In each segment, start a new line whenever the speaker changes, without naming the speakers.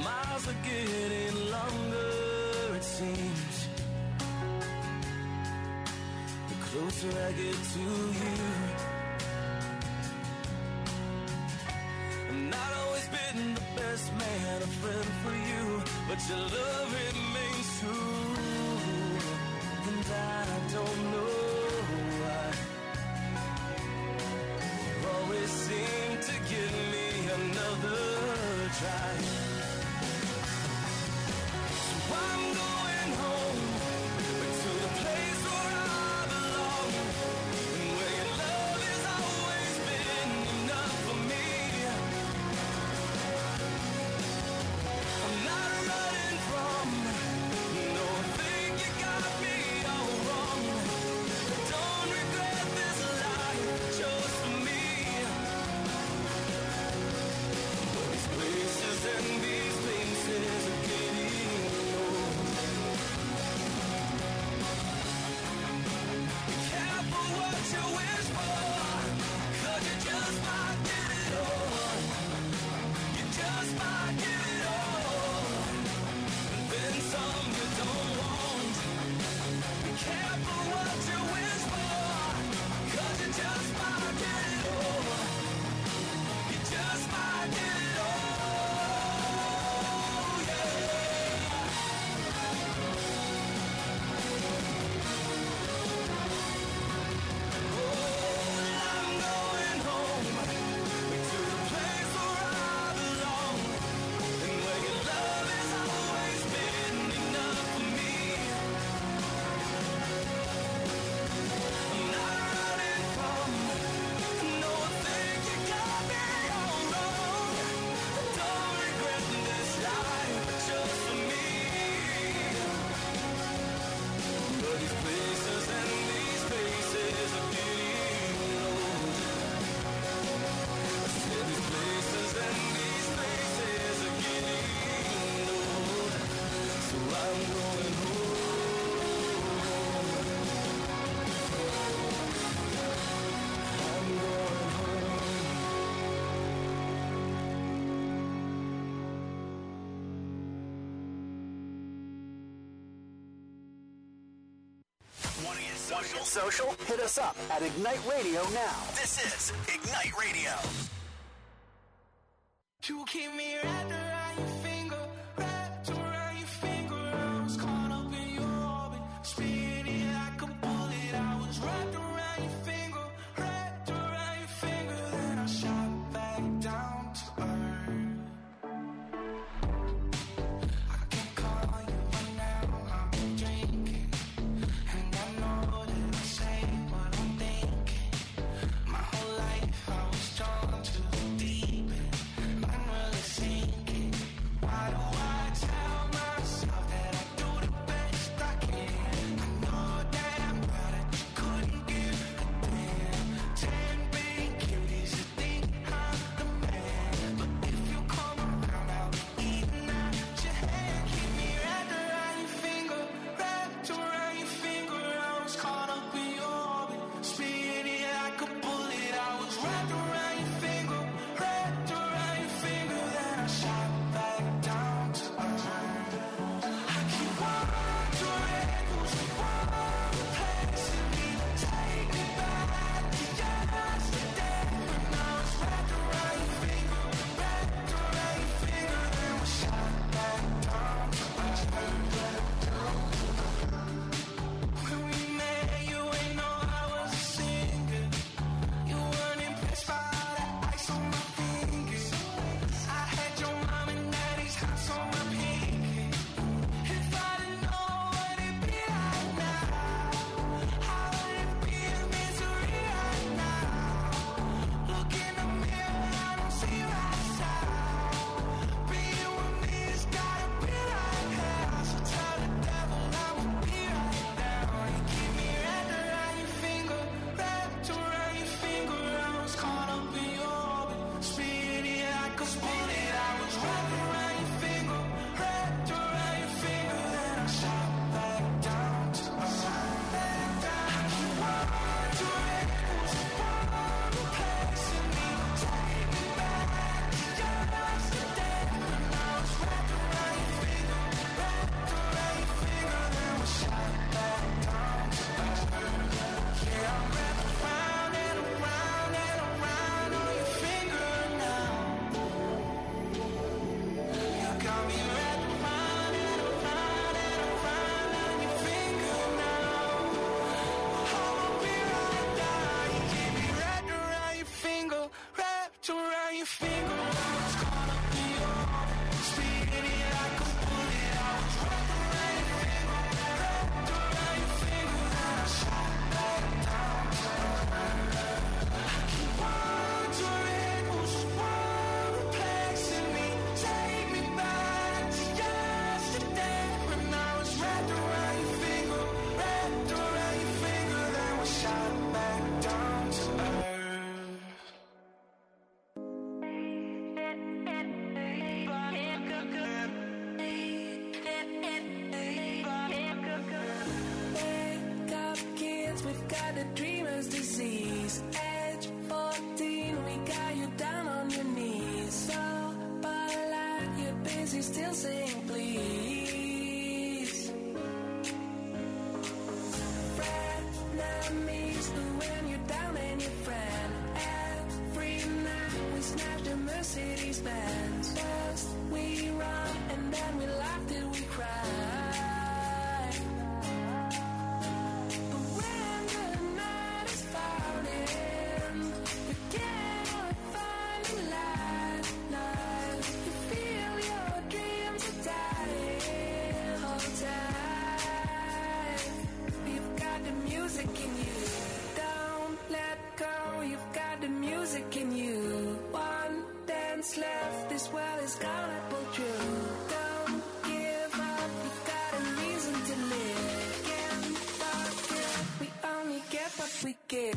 miles are getting longer, it seems. The closer I get to you. I've not always been the best man, a friend for you, but your love remains true. And I don't know why you always seem to give me another try. So I'm going home, back to the place where I belong, and where your love has always been enough for me. I'm not running from, no, I think you got me all wrong. Don't regret this life chose for me. But these places and these places are getting old. Be careful what you wish for, 'cause you just might get it all. You just might get it all, and then some you don't want. Be careful what you wish for, 'cause you just might get it all. You just might get it all, yeah. Oh, I'm going home, back to the place where I belong, and where your love has always been enough for me. I'm not running from, no, I think you got me all wrong. Don't regret this life just for me. But these places and these places are getting old. I said these places and these places are getting old. So I'm going home. I'm going home.
Want to get social? Hit us up at Ignite Radio now. This is Ignite Radio.
You keep me wrapped around your finger, wrapped around your finger. I was caught up in your orbit, spinning like a bullet. I was wrapped around your finger, wrapped around your finger. Then I shot back down to earth. I can call you right now, I've been drinking, and I know that I say what I'm thinking. My whole life I was drawn to the deep end, I'm really sinking. a dreamer's disease. Age 14, we got you down on your knees. So, but like you're busy still saying please. Frenemies, when you're down and your friend. Every night we snatch the Mercedes Benz. First we run and then we laugh till we cry. In you, one dance left, this world is gonna pull through. Don't give up, you've got a reason to live. Can't forget, we only get what we give.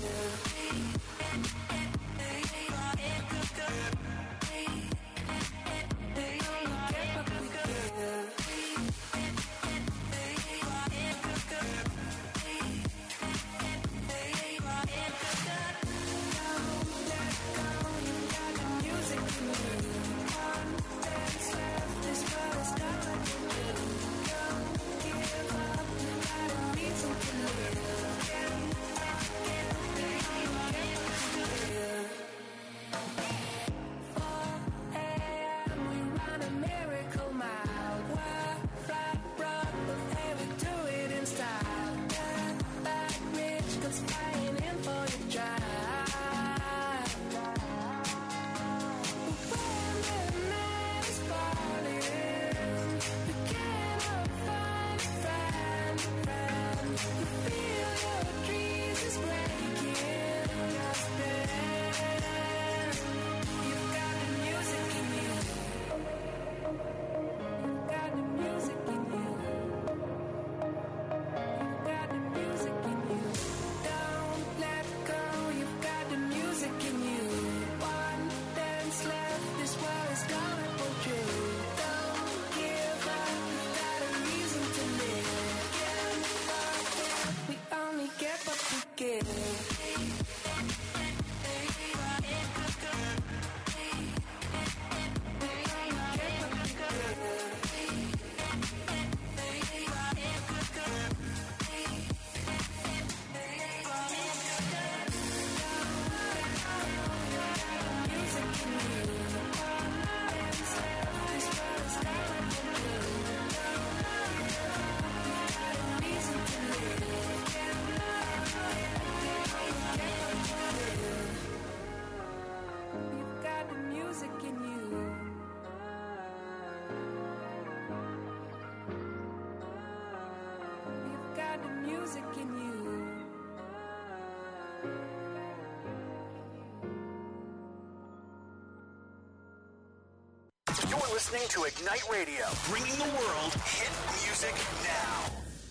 Listening to Ignite Radio, bringing the world hit music now.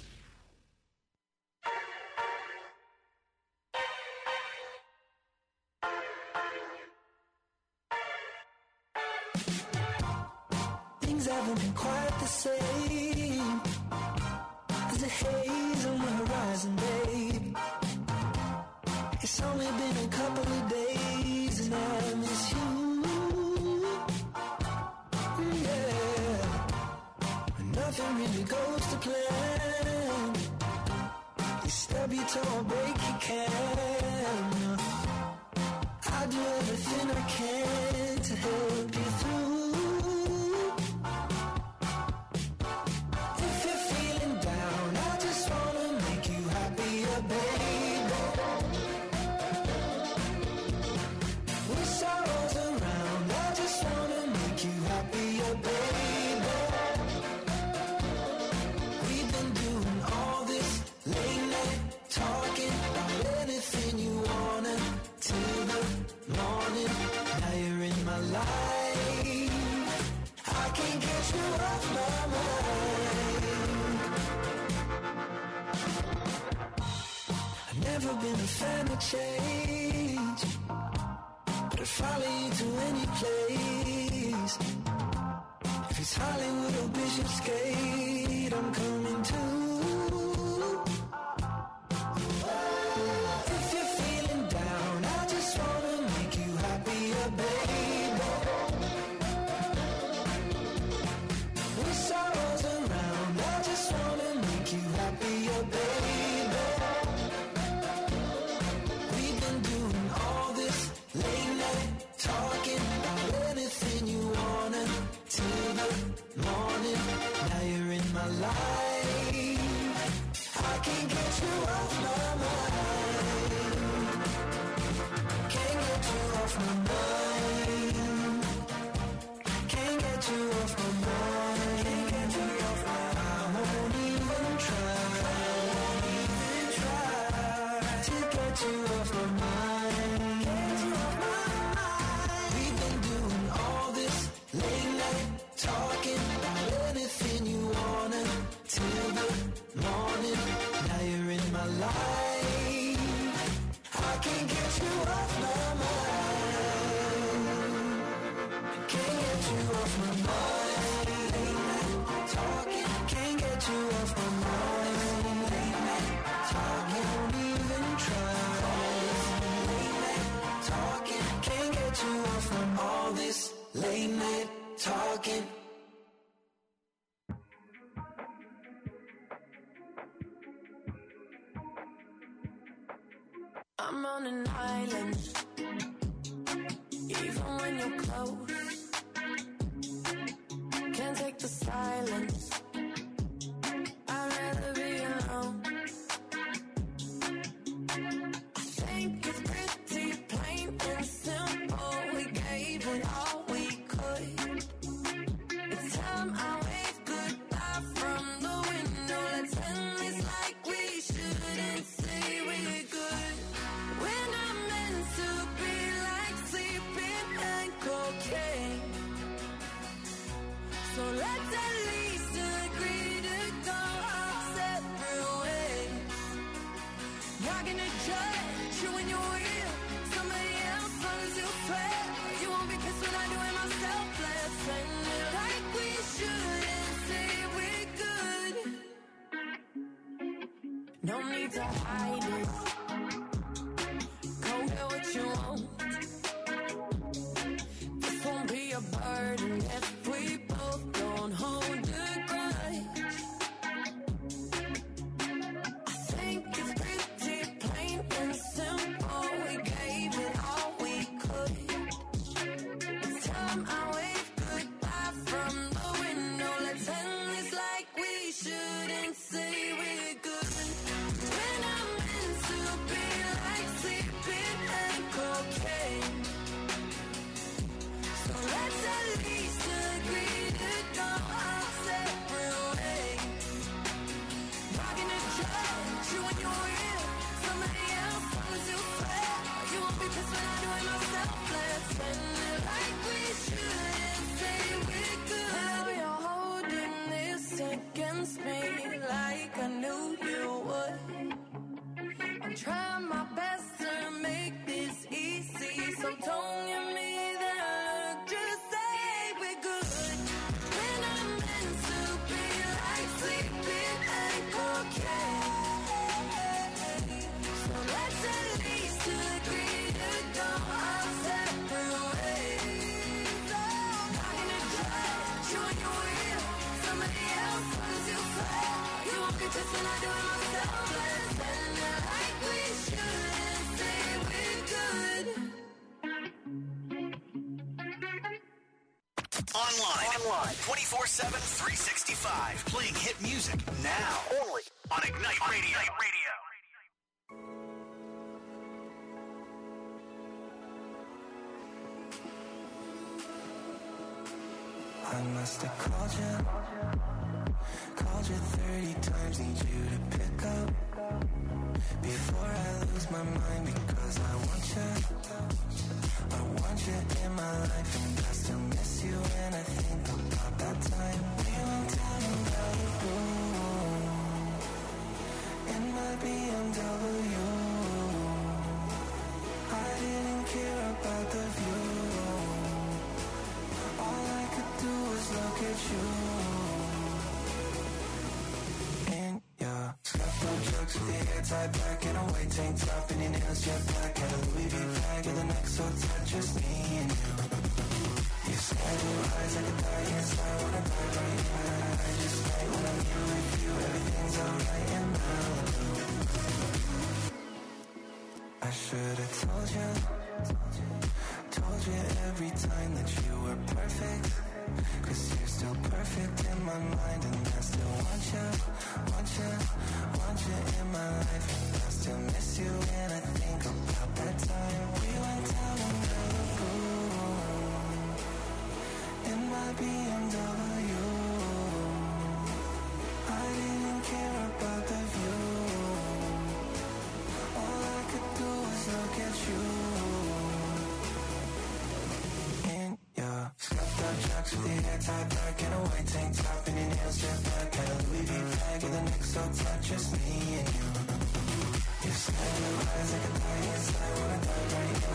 Things haven't been quite the same. There's a haze on the horizon, babe. It's only been a couple of days and I miss you. Nothing really goes to plan. You stub your toe or break your can. I'll do everything I can to help you through. If you're feeling down, I just wanna make you happier, baby. With sorrows around, I just wanna make you happier, baby. Never been a fan of change, but I'd follow you to any place. If it's Hollywood or Bishopsgate, I'm coming too. all this late night talking. Can't get you off my mind. Late night talking, don't even try. Late night talking, can't get you off from all this late night talking. I'm on an island, even when you're close. Can't take the silence, I'd rather be alone. I think it's pretty plain and simple. We gave it all we could. It's time I wave goodbye from the window. Let's end this like we shouldn't say we're good. We're not meant to be like sleeping and cocaine. So let's at least agree to go our separate ways. Not gonna judge you when you're real. Somebody else, long as you swear. You won't be pissed when I do it myself. Let's end it like we should and say we're good. No need to hide it. Go get what you want. This won't be a burden if we both don't hold a grudge. I think it's pretty plain and simple. We gave it all we could. It's time I wave goodbye from the window. Let's end this like we shouldn't say we're good. We're not meant to be like sleeping and cocaine. So let's at least agree to go our separate ways. Not gonna judge you when you're real. Somebody else, long as you swear. You won't be pissed when I do it myself. Let's end it like we should and say we're good. Now you're holding this against me like I knew you would. I'm trying my best to make this easy, so don't give me that look, just say we're good. We're not meant to be like sleeping and cocaine. So let's at least agree to go our separate ways. Not gonna judge you when you're real. Somebody else, long as you swear. You won't be pissed when I do it myself. Let's end it like we should and say we're good.
Online 24/7, 365. Playing hit music now. Only on Ignite Radio.
I must have called you 30 times, need you to pick up before I lose my mind, because I want you in my life, and I still miss you when I think about that time we went down in Malibu in my BMW. I didn't care about the view. All I could do was look at you. In your scuffed drugs with your hair tied back and a white tank top and your nails jet black and a Louis V bag with a neck so tight, just me and you. You sky blue eyes, I could die inside, wanna die right now. I just like when I'm here with you, everything's alright in Malibu. I should've told you every time that you were perfect, 'cause you're still perfect in my mind, and I still want you in my life, and I still miss you when I think about that time we went down in Malibu in my BMW. I didn't care about the view. All I could do was look at you. In your scuffed up jocks with your hair tied back and a white tank top and your nails jet black and a Louis V bag with a neck so tight, just me and you. You sky blue eyes, I could die inside, wanna die right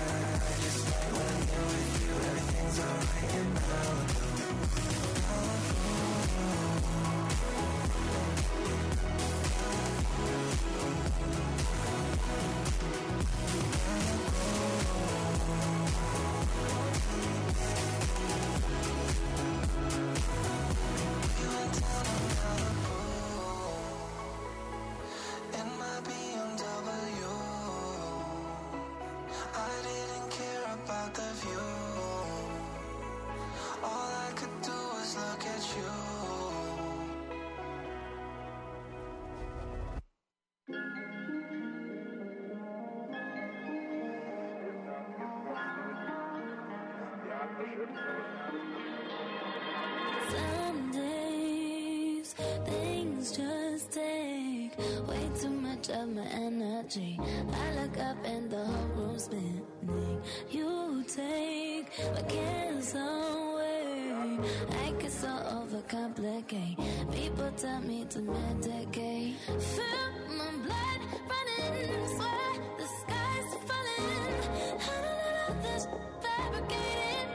Some days things just take way too much of my energy. I look up and the whole room's spinning. You take my cares away. I get so overcomplicate. People tell me to medicate. Feel my blood running, swear the sky's falling. I don't know this fabricated.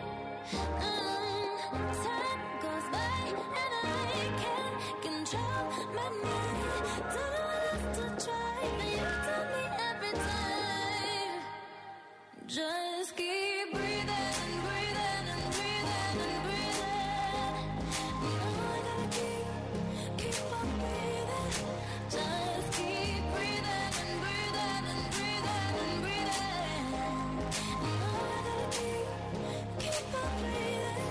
Time goes by and I can't control my mind. Don't know what else to try, but you tell me every time. Just keep breathing, breathing, and breathing, and breathing. You know I gotta keep on breathing. Just keep breathing and breathing and breathing and breathing. You know I gotta keep on breathing.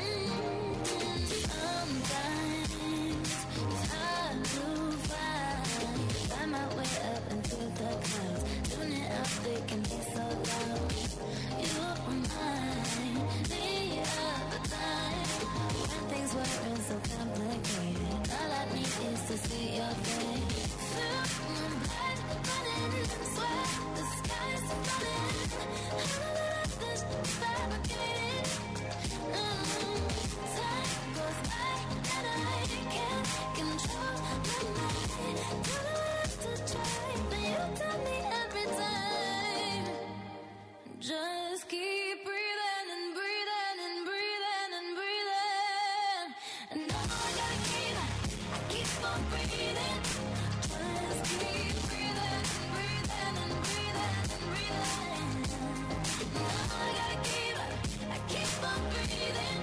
Sometimes it's hard to find my way up into the clouds. Doing it out there can be so loud. You remind me of the time when things weren't so complicated. All I need is to see your face. Feel my blood running, swear the sky's falling. I don't know this fabricated. Time goes by and I can't control my mind. Don't know what else to try, but you tell me every time. Just keep breathing and breathing and breathing and breathing. And now I gotta keep on breathing. Just keep breathing and breathing and breathing and breathing. Now I gotta keep on breathing.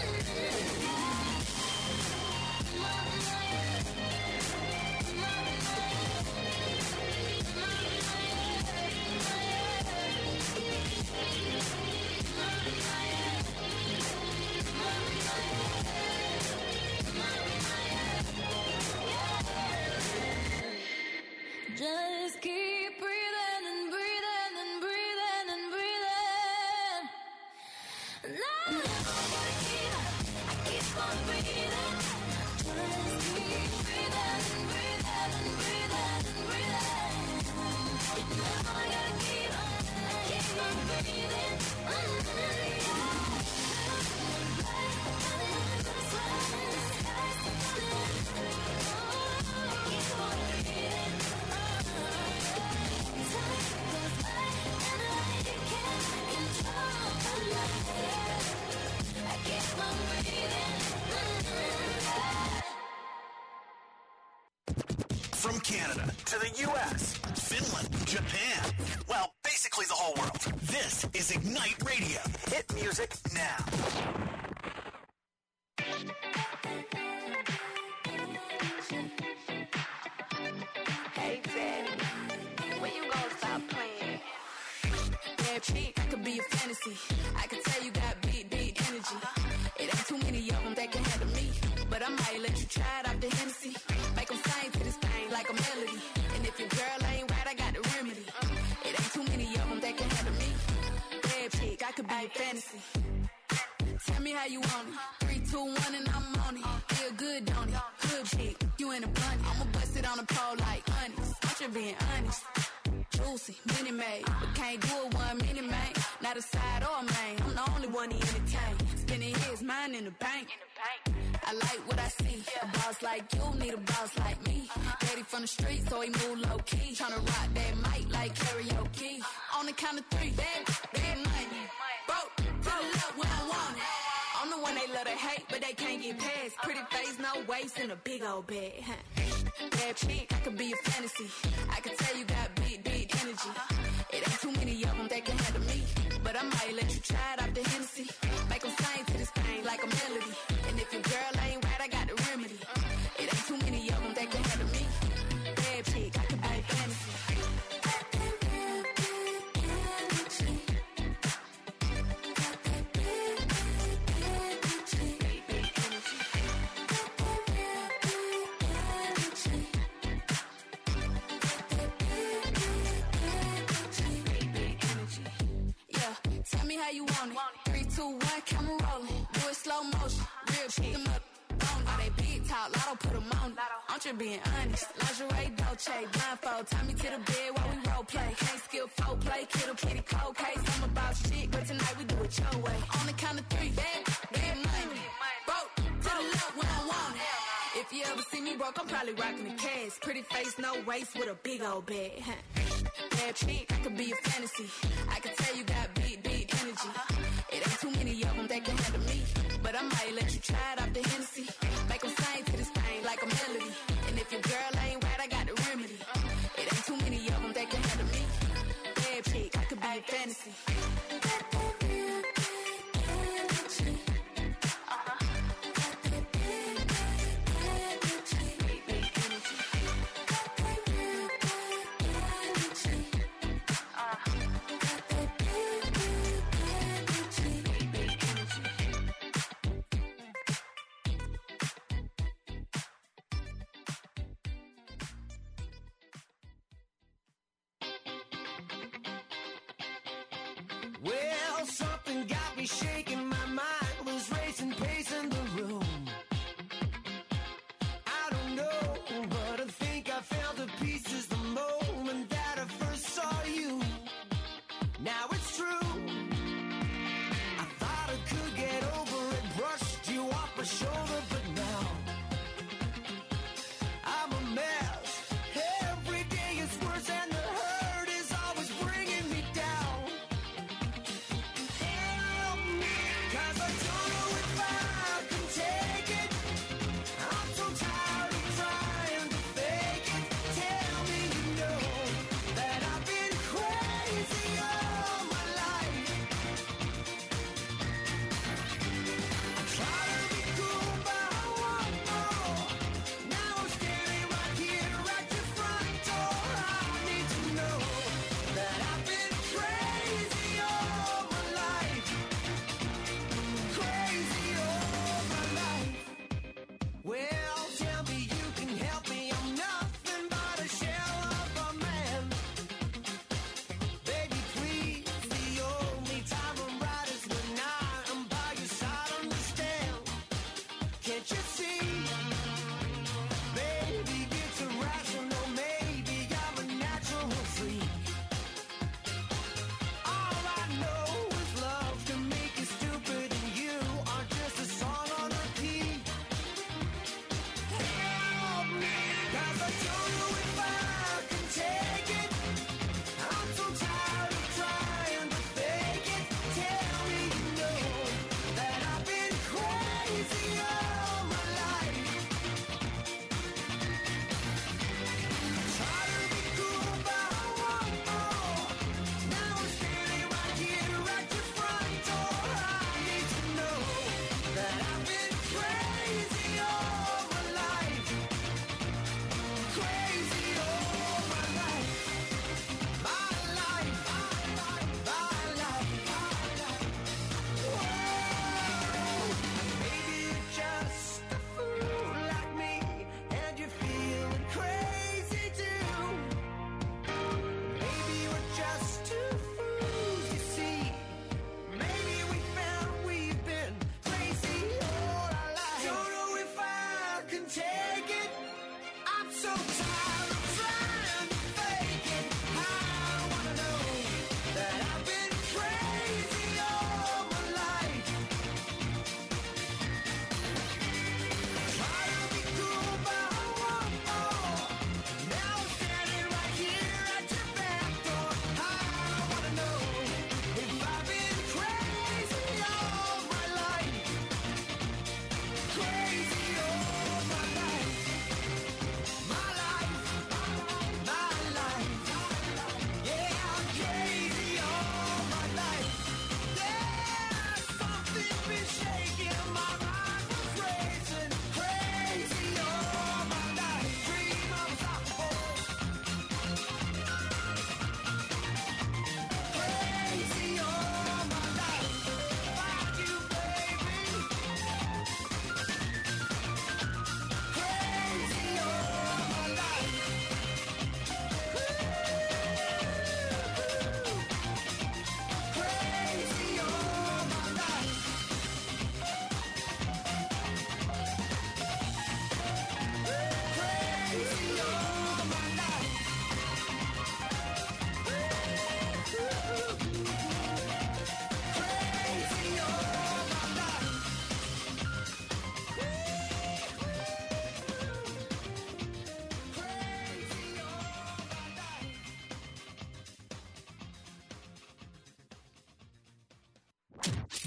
Just keep breathing and breathing and breathing and breathing. Now I keep on breathing. Just keep breathing and breathing and breathing and breathing. Now I gotta keep on breathing.
From Canada to the U.S., Finland, Japan, well, basically the whole world. This is Ignite Radio. Hit music now.
Hey, Daddy, when you gonna stop playing? Bad chick, I could be a fantasy. I could tell you got big energy. It ain't too many of them that can handle me. But I might let you try it off the Hennessy. Make them sing to this thing like a melody. And if your girl ain't right, I got the remedy. It ain't too many of them that can handle me. Bad chick, I could be a fantasy. Tell me how you want it. 3, 2, 1 and I'm on it. Feel good, don't it? Hood chick, you in a bunny. I'ma bust it on the pole like honest. I'm just being honest. Juicy, mini made, but can't do it 1 minute, man. Not a side or a main. I'm the only one he entertain. Spinning his mind in the bank. I like what I see. A boss like you need a boss like me. Daddy from the street, so he move low key. Tryna rock that mic like karaoke. On the count of 3, bad money. Broke, pull it up when I want it. I'm the one they love to hate, but they can't get past. Pretty face, no waist, and a big old bag. Bad chick, I could be a fantasy. I could tell you got big energy. It ain't too many of them that can handle me. But I might let you try it off the Hennessy. Make them sing to this thing like a melody. And if your girl ain't right, I got the remedy. It ain't too many of them that can handle me. Bad chick, I could be a fantasy. Tell me how you want it. 3, 2, 1, camera rolling. Do it slow motion. Real shit. Them up. All they big talk, lotto put them on. I'm just being honest. Lingerie, Dolce, blindfold. Tie me to the bed while we role play. Can't skill folk play, kittle kitty cold case. I'm about shit, but tonight we do it your way. On the count of 3, bad money. Broke to the left when I want it. If you ever see me broke, I'm probably rocking the cash. Pretty face, no waist, with a big old bag. Bad chick, I could be a fantasy. I can tell you got big energy. It ain't too many of them that can handle me. But I might let you try it off the Hennessy. Make them sing to this thing like a melody. And if your girl ain't right, I got the remedy. It ain't too many of them that can handle me. Bad chick, I could be a fantasy.
Well, something got me shaking, my mind was racing, pacing the room. I don't know, but I think I found the pieces the moment that I first saw you. Now it's true, I thought I could get over it, brushed you off my shoulder, but now I'm a mess. Every day is worse and the hurt is always bringing me down. Help me.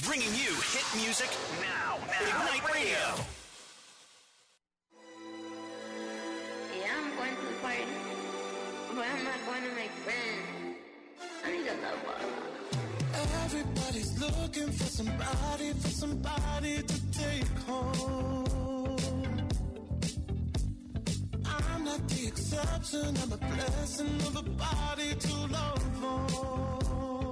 bringing you hit music now. Ignite Radio.
Yeah, I'm going to the party, but I'm not going to make friends. I need a lover.
Everybody's looking for somebody to take home. I'm not the exception, I'm a blessing of a body to love on.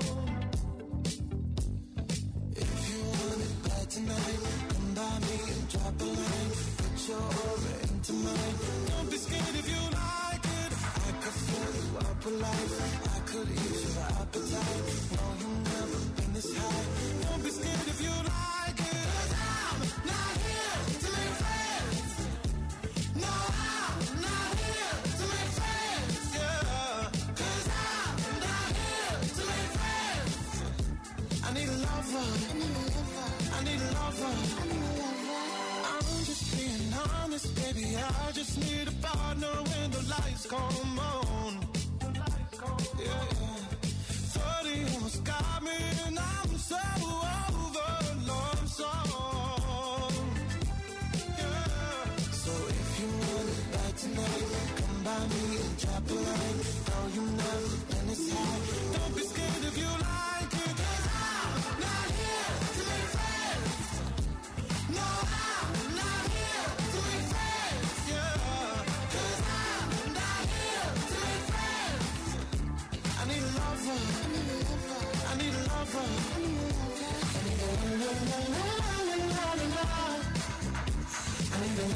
If you want it bad tonight, come by me and drop a line. Put your aura into mine. Don't be scared if you like it. I could fill you up with life. I could ease your appetite. No, you've never been this high. Don't be scared if you like it. 'Cause I'm not here to make friends. No, I'm not here to make friends. Yeah. 'Cause I'm not here to make friends. I need a lover. I need a lover. I'm just being honest, baby. I just need a partner when the lights come on. Yeah, yeah. 30 almost got me, and I'm so over love song. Yeah. So if you want it bad tonight, come by me and drop a line. No, you never been this high. Don't be scared if you like it. 'Cause I'm not here to make friends. No, I'm not here to make friends. Yeah. 'Cause I'm not here to make friends. I need a lover. I need a lover. I need a I need a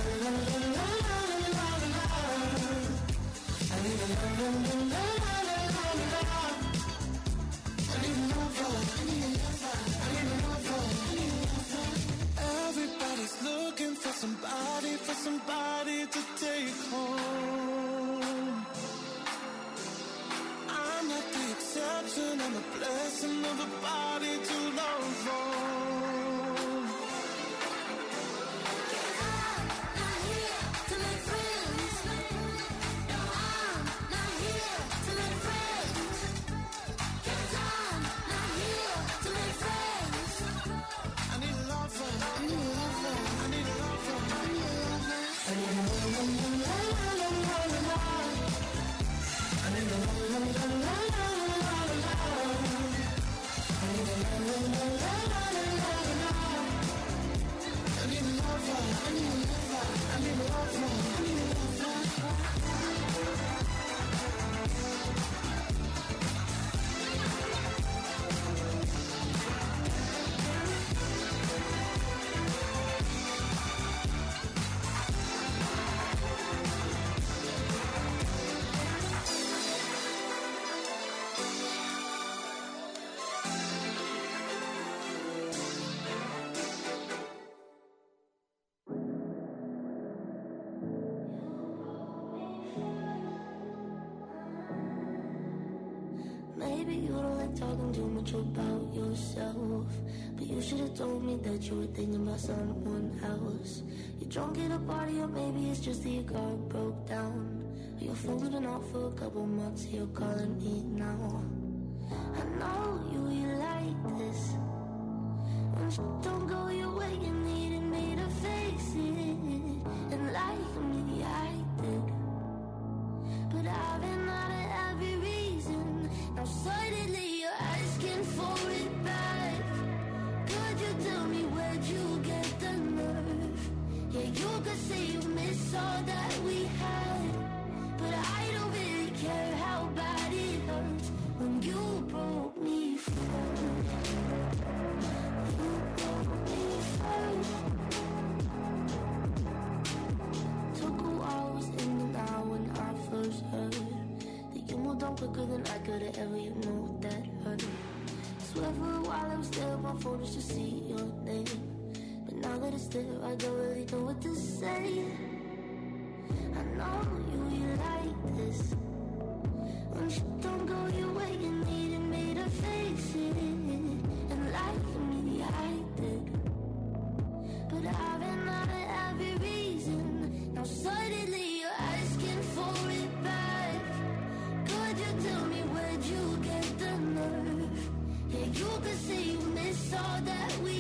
I need a Everybody's looking for somebody to take home. I'm not the exception, I'm a blessing of a body to love on.
I'm not here to make friends. No, I'm not here to make friends. 'Cause I'm not here to make friends.
I need a lover. I need a lover. I need a lover. I need a lover. I need a
Maybe you don't like talking too much about yourself, but you should have told me that you were thinking about someone else. You're drunk at a party, or maybe it's just that your car broke down. Your phone's been off for a couple months, you're calling me now. I know you like this. When shit don't go your way, you needed me to face it. And like me, I did. But I've been out of every reason. Now suddenly you're asking for it back. Could you tell me where'd you get the nerve? Yeah, you could say you miss all that we had, but I don't really care how bad it hurts when you broke me first. You broke me first. Took a while, was in and out when I first heard that you moved on quicker than I could've ever, you know that hurt. Swear for a while I was there on my phone just to see your name, but now that it's there I don't really know what to say. I know you like this. When shit don't go your way, you needed me to face it. And like me, I did. But I've been out of every reason. Now suddenly you're asking for it back. Could you tell me where'd you get the nerve? Yeah, you could say you miss all that we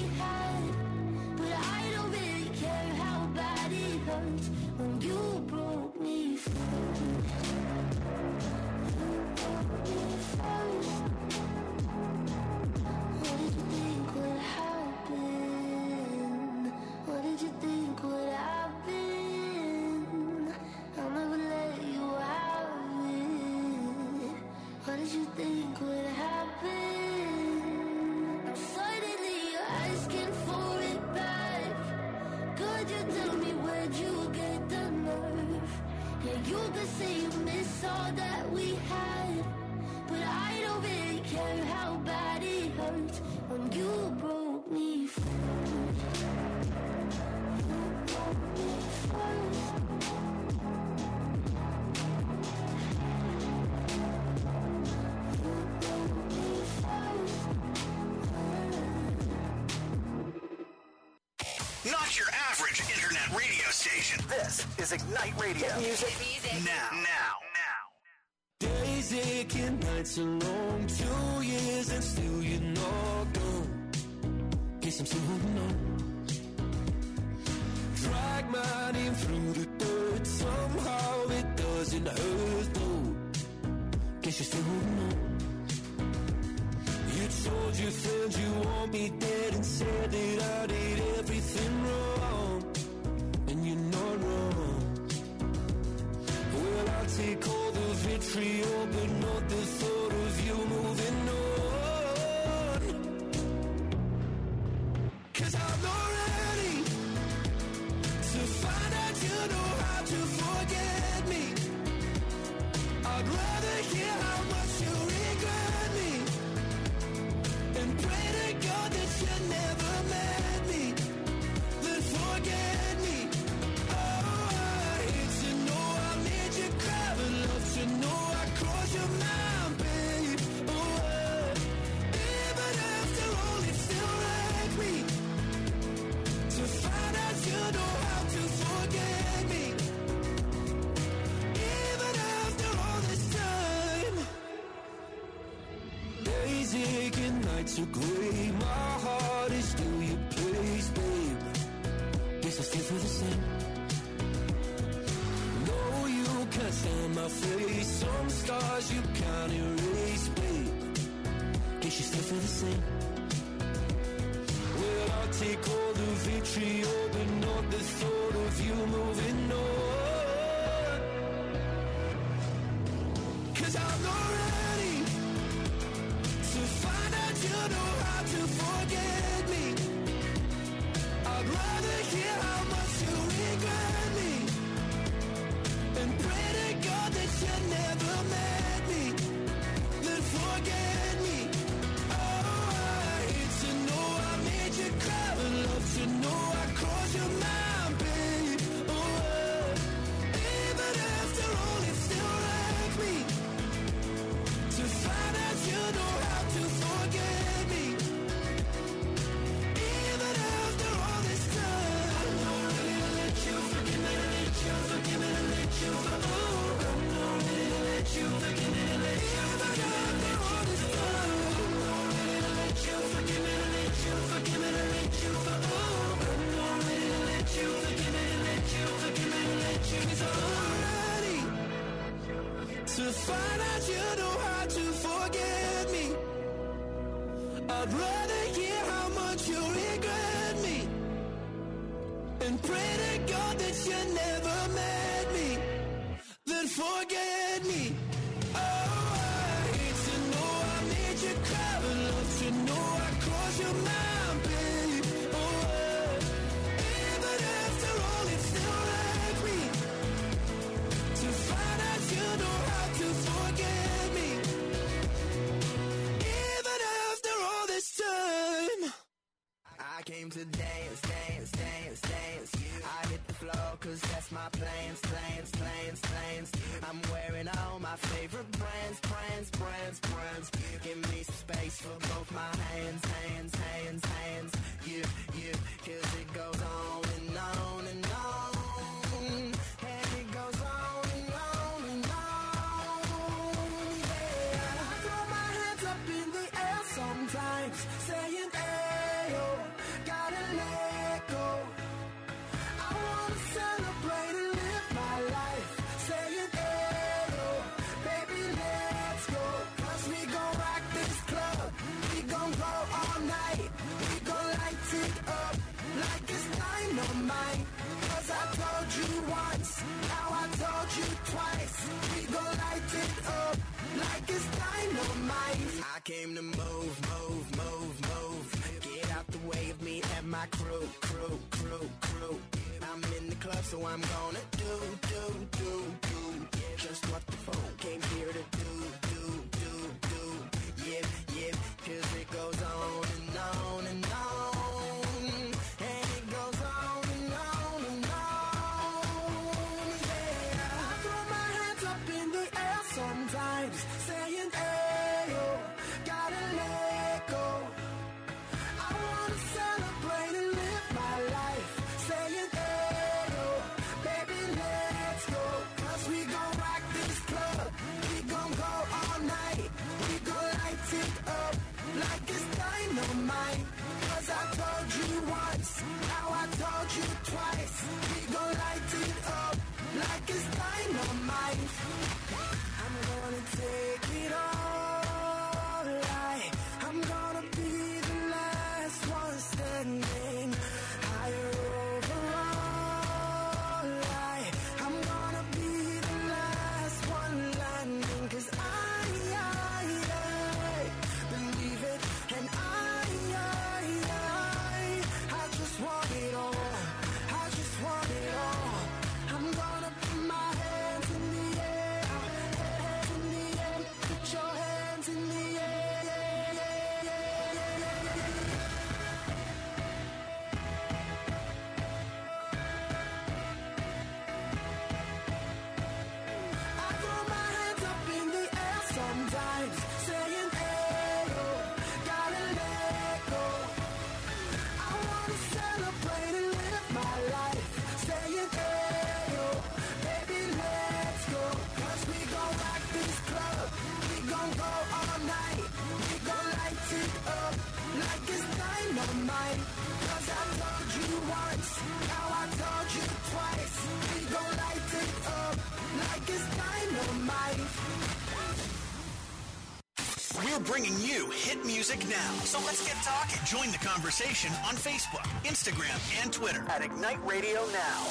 station. This is Ignite Radio. Hit music now.
Days aching, nights are long, 2 years and still you're not gone. Guess I'm still holding on. Drag my name through the dirt, somehow it doesn't hurt though. Guess you're still holding on. You told your friends you want me dead and said that I did everything wrong, and you're not wrong. Well, I'll take all the vitriol, but not the thought of you moving on. 'Cause I'm not ready to find out you know how to forget me. I'd rather hear how much you regret me and pray to God that you never met me, then forget me. Oh, I hate to know I made you cry, but love to know I crossed your mind, babe. Oh, even after all, it still wrecked me to find out you know how to forget me. Even after all this time, days aching, nights are gray. My heart is still your place, babe. Guess I still feel the same. No, you can't stand my face. Some scars you can't erase, babe. Guess you still feel the same. Well, I'll take all the vitriol, but not the thought of you moving on. 'Cause I'm not ready to find out you know how to forget me. I'd rather hear how much you regret me and pray to God that you never met me, then forget me. Oh, I hate to know I made you cry, but love to know I crossed your mind, babe. Oh, even after all, it still wrecked me to find out you know how to forget me. Even after all this time, I'm not ready to let you forgive me, to let you forgive me, to let you forgive. I'm not ready to let you forgive me, to let you forgive me, to let all this time. I'm not ready to let you forgive me, to let you forgive me, to let you forgive. I'm not ready to let you forgive me, to let you forgive me, to let you. 'Cause I'm not ready to find out you know how to forget me. I'd rather hear how much you regret me and pray to God that you never met me, then forget me. Oh, I hate to know I made you cry, but love to know I crossed your mind, babe. Oh, even after all, it still wrecked me to find out you know how to forget me. Even after all this time,
I came to dance, dance, dance, dance. I hit the floor 'cause that's my plans, plans, plans, plans. I'm wearing all my favorite brands, brands, brands, brands. Give me some space for both my hands, hands, hands, hands. Yeah, yeah, 'cause it goes on and on and on. And it goes on and on and on. Yeah, I throw my hands up in the air sometimes, saying, ayo, gotta let go. I wanna celebrate and live my life, saying, ayo, baby, let's go. 'Cause we gon' rock this club, we gon' go all night, we gon' light it up like it's dynamite. 'Cause I told you once, now I told you twice, we gon' light it up like it's dynamite. I came to move, move, move, move. Get out the way of me and my crew, crew, crew, crew. I'm in the club, so I'm gonna do just what the phone came here to do. Yeah, yeah, 'cause it goes on and on and on. And it goes on and on and on. Yeah, I throw my hands up in the air sometimes, saying, ayo, gotta let go. I wanna celebrate and live my life, saying, ayo,
bringing you hit music now. So let's get talking. Join the conversation on Facebook, Instagram, and Twitter at Ignite Radio Now.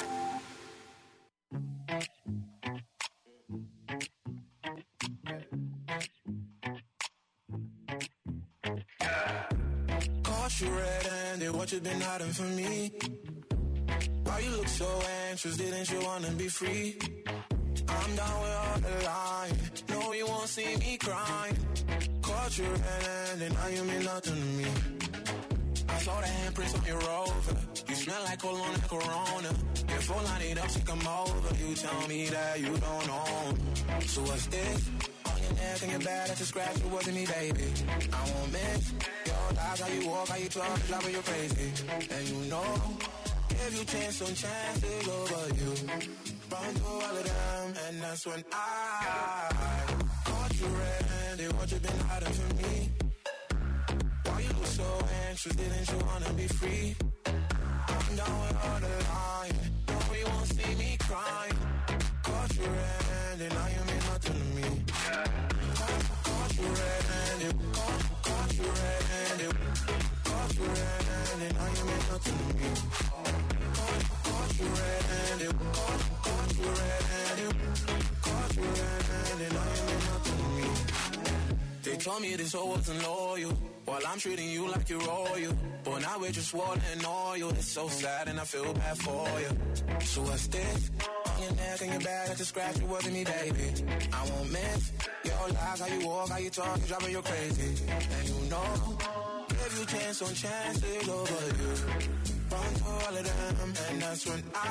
Caught you red-handed, what you been hiding from me? Why you look so anxious, didn't you wanna be free? I'm down with all the lying, no you won't see me crying. Caught you red-handed, now you mean nothing to me. I saw the handprints on your Rover, you smell like cologne and Corona. Your phone line it up, she come over, you tell me that you don't own. So what's this? On your neck and your back, that's a scratch, it wasn't me, baby. I won't miss your lies, how you walk, how you talk, it's like you're crazy. And you know, if you chance on chances over you, run through all of them, and that's when I caught you red-handed, what you been hiding from me? Why you look so anxious, didn't you wanna be free? I'm down with all the lying, no you won't see me crying. Caught you red-handed, now you mean nothing to me. Caught you red-handed, caught you red-handed, caught you red-handed, now you mean nothing to me. Caught you red-handed, caught you red-handed, caught you red-handed, now you mean nothing to me. They told me this whole wasn't loyal, while I'm treating you like you're royal. But now we're just water and oil. It's so sad and I feel bad for you. So what's this? On your neck and your back, that's a scratch, it wasn't me, baby. I won't miss your lies, how you walk, how you talk, you driving you crazy. And you know, if you chance on chances over you, run through all of them, and that's when I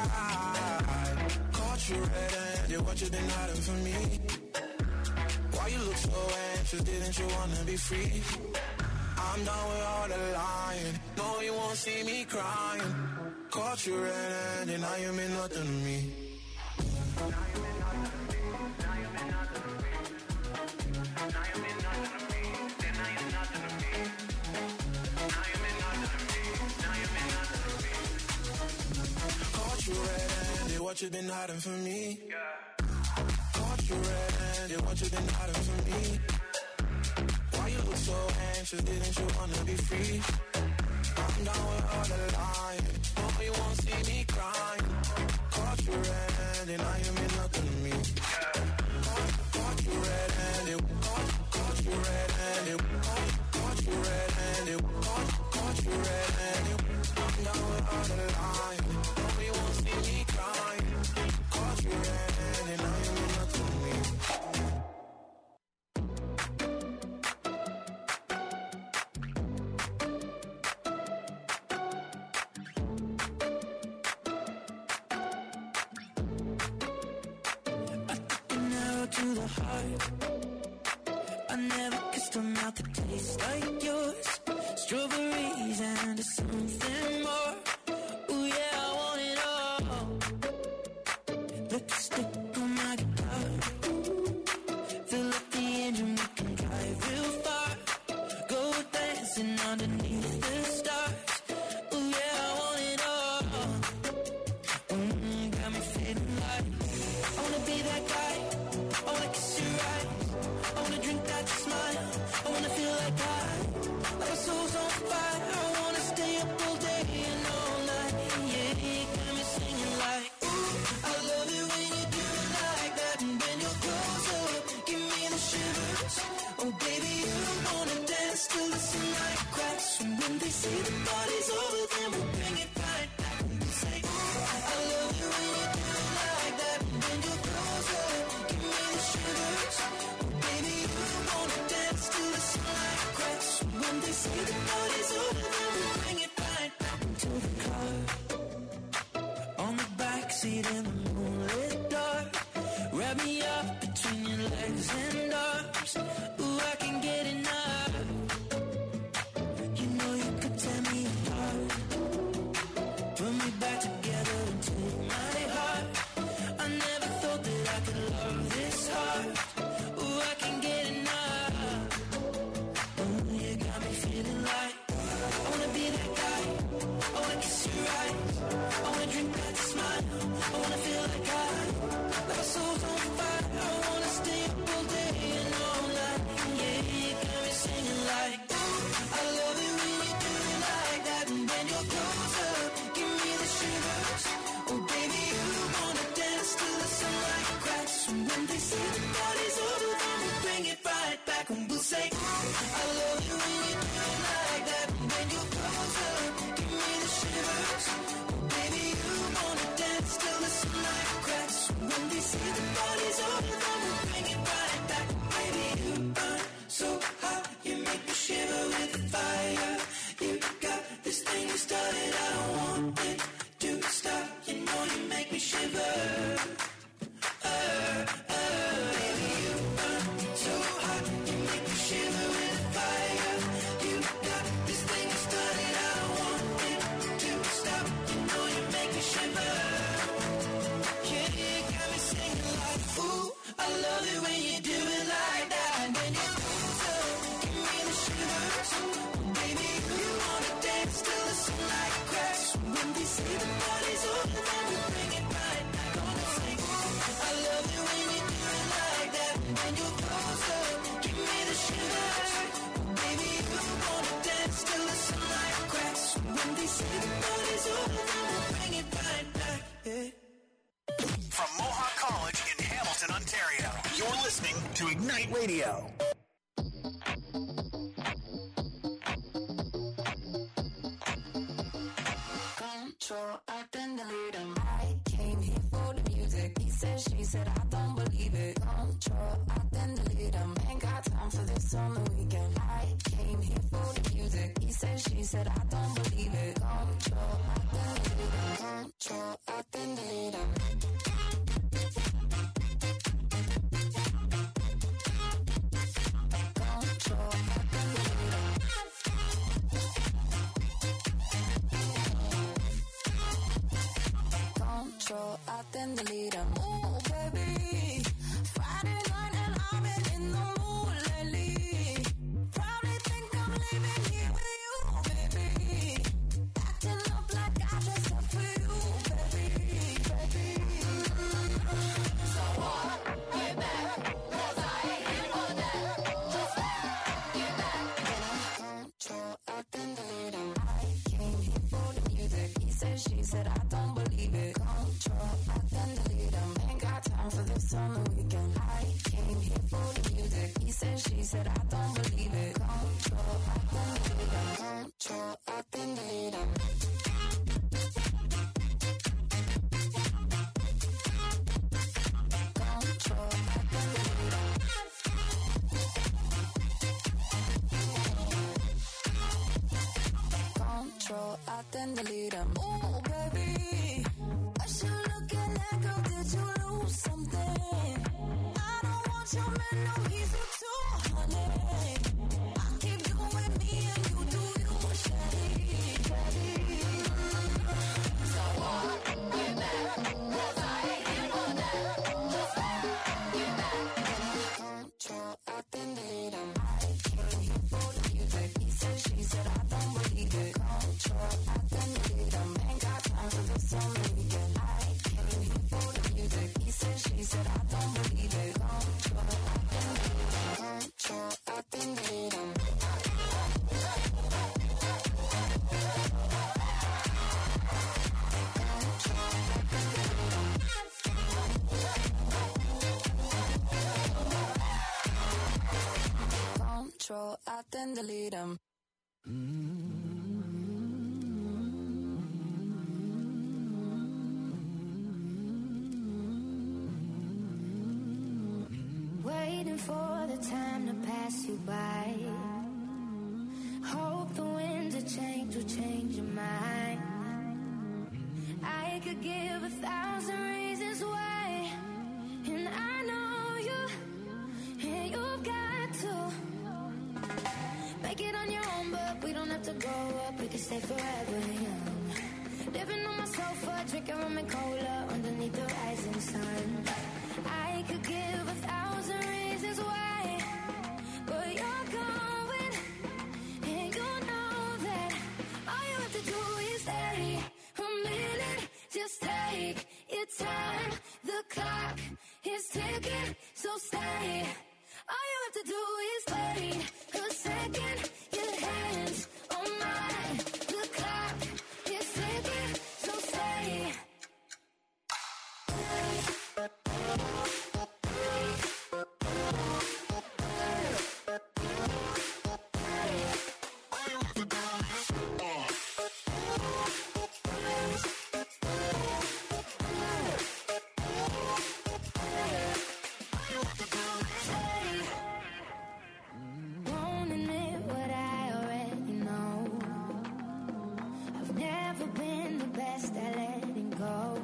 caught you red-handed, what you been hiding from me? Why you look so anxious, didn't you wanna be free? I'm done with all the lying, no you won't see me crying. Caught you red-handed, now you mean nothing to me. Caught you red-handed, what you been hiding from me? Caught you red-handed, what you been hiding from me? Why you look so anxious, didn't you wanna be free? I'm down with all the lying, no you won't see me crying. Caught you red-handed, now you mean nothing to me. Caught you red-handed, caught you red-handed, caught you red-handed, caught you red-handed. I'm down with all the lying, no you won't see me crying. Caught you red-handed, now you mean nothing to me.
To the heart, I never kissed a mouth that tastes like yours. Strawberries and something more. Ooh yeah, I want it all. Lipstick on my guitar. Fill up the engine, we can drive real far. Go dancing underneath the stars. Ooh yeah, I want it all. Got me feeling like I wanna be that guy. I wanna kiss your eyes, I wanna drink that smile, I wanna feel like our soul's on fire. I wanna stay up all day and all night, yeah, got me singing like, ooh, I love it when you do it like that, and when you're close up, give me the shivers, oh baby, you wanna dance till the sunlight cracks, and when they say the party's over, then we'll bring it right back, and we'll say, ooh, I love it when you do it like that, and when you're close up, give me the shivers, oh baby, you wanna dance till the sunlight cracks, and when they say the party's over, then we'll bring it right back into the car, on the backseat in the moonlit dark, wrap me up between your legs and arms, ooh, I can get enough, you know you could tear me apart,
thing started, I don't want it to stop. You know you make me shiver. Baby, you burn so hot, you make me shiver with fire. You got this thing started, I don't want it to stop. You know you make me shiver. Yeah, you got me singing like, ooh, I love it when you do it like that. When you give me the shivers. Baby, you wanna dance till the sunlight cracks. When they say the party's over, then we bring it right back on the same. I love it when you do it like that. When you close up, give me the shivers. Baby, you wanna dance till the sunlight cracks. When they say the party's over, then we bring it right back. Yeah.
From Mohawk College in Hamilton, Ontario, you're listening to Ignite Radio.
Control, I then delete him. I came here for the music. He said, she said, I don't believe it. Control, I then delete him. Ain't got time for this on the weekend. I came here for the music. He said, she said, I don't believe it. Control, I then delete him. Control, I then delete him. Control, I then delete him. Control, I then delete him. Ooh, baby. Friday night and I've been in the mood lately. Probably think I'm leaving here with you, baby. Acting up like I dressed up for you, baby, baby. So what? Get back, 'cause I ain't here for that. Just get back. Control, I then delete him. I came here for the music. He said, she said, I don't believe it. Control, I then delete him. Ain't got time for this on the weekend. I came here for the music. He said, she said, I don't believe it. Control, I then delete him. Control, I then delete him. Control, I then delete him. Control, I then delete him. Ooh, baby. What you looking at, girl? Did you lose something? I don't want your man, no, he's too honey. I keep doing me and you do you, shawty, shawty. So what? Get back, 'cause I ain't here for that. Just get back. Control, I then delete him. I came here for the music. He said, she said, I don't believe it. Control, I then delete him. Ain't got time for this on the weekend. I came here for the music. He said, she said, I don't believe it. Control, I then delete him. Control, I then delete him. Control, I then delete him.
Waiting for the time to pass you by. Hope the winds of change will change your mind. I could give 1,000 reasons why, and I know you, and you've got to make it on your own, but we don't have to grow up, we can stay forever young. Living on my sofa, drinking rum and cola underneath the rising sun. I could give 1,000 reasons why, but you're going, and you know that all you have to do is stay a minute. Just take your time, the clock is ticking, so stay. All you have to do is wait a second, your hands on mine. The clock is ticking, so stay. never been the best at letting go.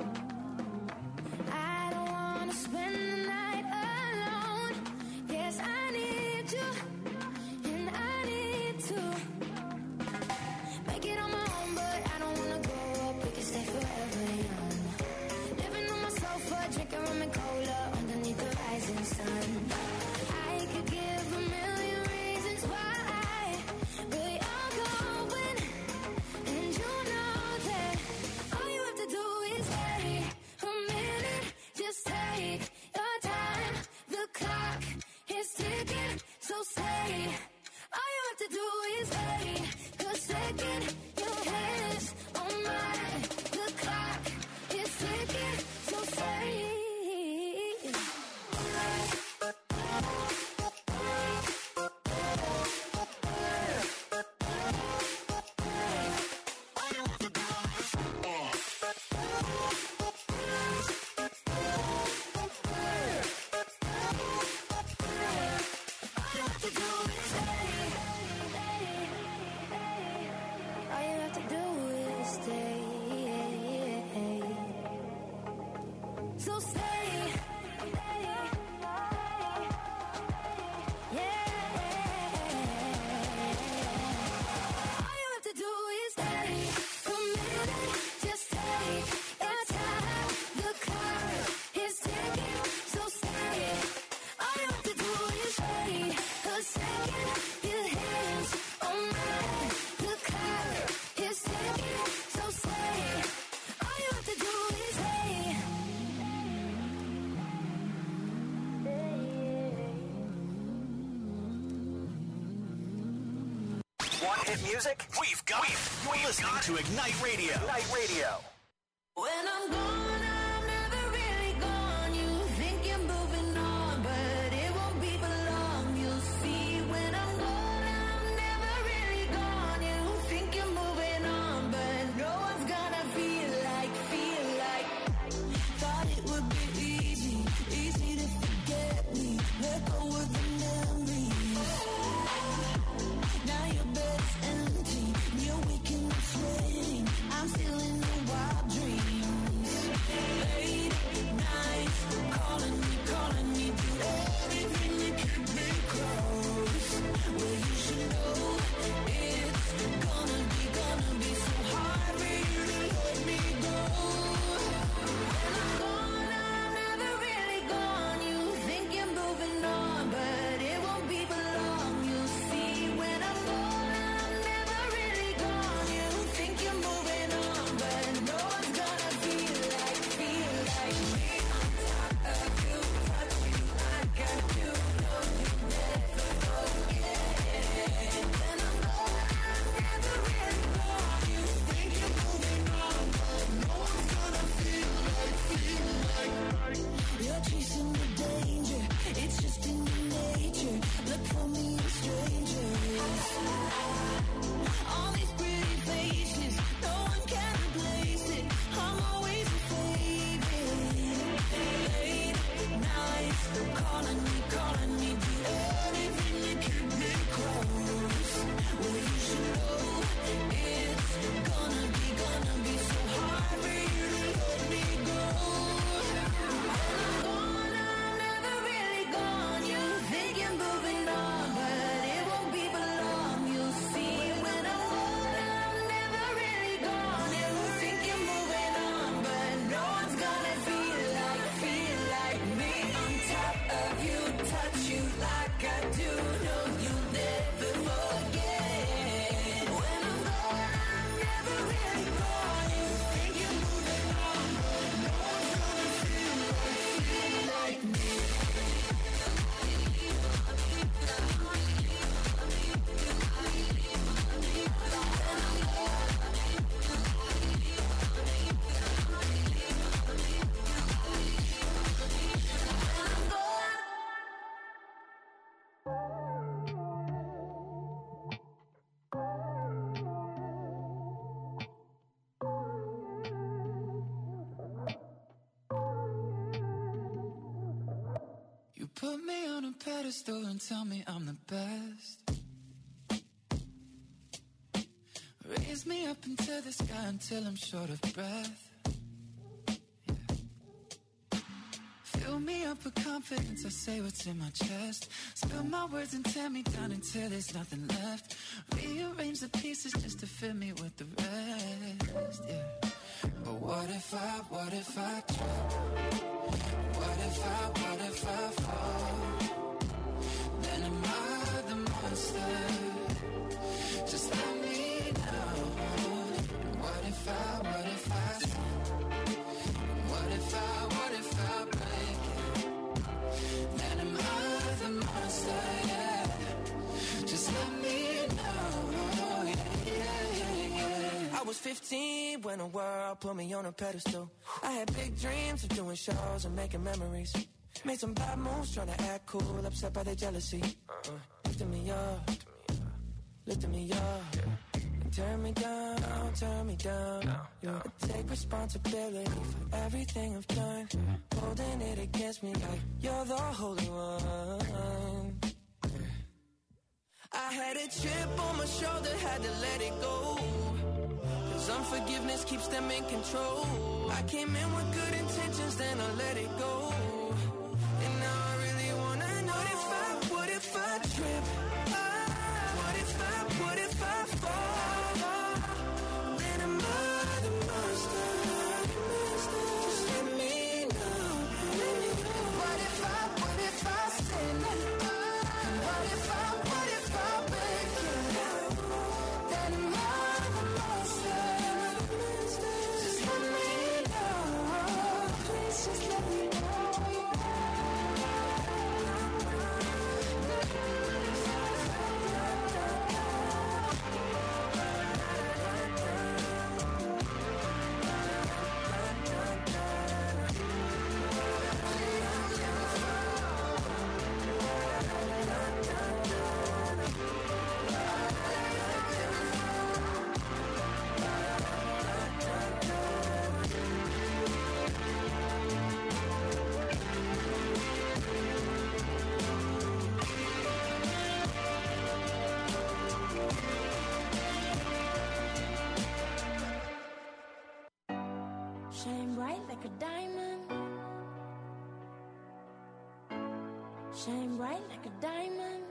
I don't wanna spend the night alone. Yes, I need you, and I need to make it on my own, but I don't wanna grow up. We can stay forever young. Living on my sofa, drinking rum and cola underneath the rising sun. I could give a million reasons why, but you're going, and you know that all you have to do is wait a minute. Just take your time. The clock is ticking, so stay. All you have to do is wait the second your hands on mine. The clock is ticking, so stay. So stay. Yeah. All you have to do is stay a minute. Just take your time. The clock is ticking, so stay. All you have to do is wait a second. Your hands on mine. The clock is ticking, so stay. All you have to do is wait.
Want hit music? We've got it. You're listening to Ignite Radio. Ignite Radio.
When I'm gone, I'm never really gone. You think you're moving on, but it won't be for long. You'll see when I'm gone, I'm never really gone. You think you're moving on, but no one's gonna feel like. Thought it would be easy to forget me. Let go of the memories. Now your bed's empty, you're waking up sweating. I'm still in your wild dreams. Late nights, calling me, do everything to keep me close. Well, you should know it's gonna be so hard for you to let me go. When I'm gone, I'm never really gone. You think you're moving on, but it won't be for long. You'll see when I'm gone, I'm never really gone. You think you're moving on, but no one's gonna feel like me. On top of you, touch you like I do. No, you never forget. When I'm gone, I'm never really gone. You think you're moving on, but no one's gonna feel like. You're chasing the danger, it's just in your nature. Look for me in strangers. All these pretty faces, no one can replace it. I'm always a favorite. Late nights, calling me, do anything to keep me close. Well, you should know it's gonna be so hard for you to let me go. When I'm gone, I'm never really gone. You think you're moving on, but it won't be for long. You'll see when I'm gone, I'm never really gone. You think you're moving on, but no one's gonna feel like me. On top of you, touch you like I do. No, you'll never forget. When I'm gone, I'm never really gone. You think you're moving on, but no one's gonna feel like me.
You put me on a pedestal and tell me I'm the best. Raise Raise me up into the sky until I'm short of breath. Fill me up with confidence, I say what's in my chest. Spill my words and tear me down until there's nothing left. Rearrange the pieces just to fill me with the rest, yeah. But what if I trip? What if I fall? Then am I the monster? Just let me know. What if I sin? What if I break it? Then am I the monster, yeah. Just let me know, yeah.
I was 15 when the world put me on a pedestal. I had big dreams of doing shows and making memories. Made some bad moves trying to act cool, upset by their jealousy. Lifting me up, lifting me up. Turn me down, yeah. Take responsibility for everything I've done. Holding it against me like you're the holy one. I had a chip on my shoulder, had to let it go. Cause unforgiveness keeps them in control. I came in with good intentions, then I let it go. And now I really wanna know what if I trip? What if I fall?
Shine bright like a diamond. Shine bright like a diamond.